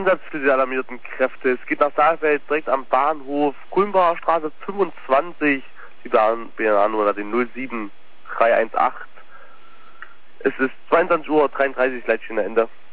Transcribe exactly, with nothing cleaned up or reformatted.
Einsatz für die alarmierten Kräfte. Es geht nach Saalfeld direkt am Bahnhof, Kulmbauer Straße fünfundzwanzig, die B N A-Nummer die null sieben drei eins acht. Es ist zweiundzwanzig Uhr dreiunddreißig, Leitstelle Ende.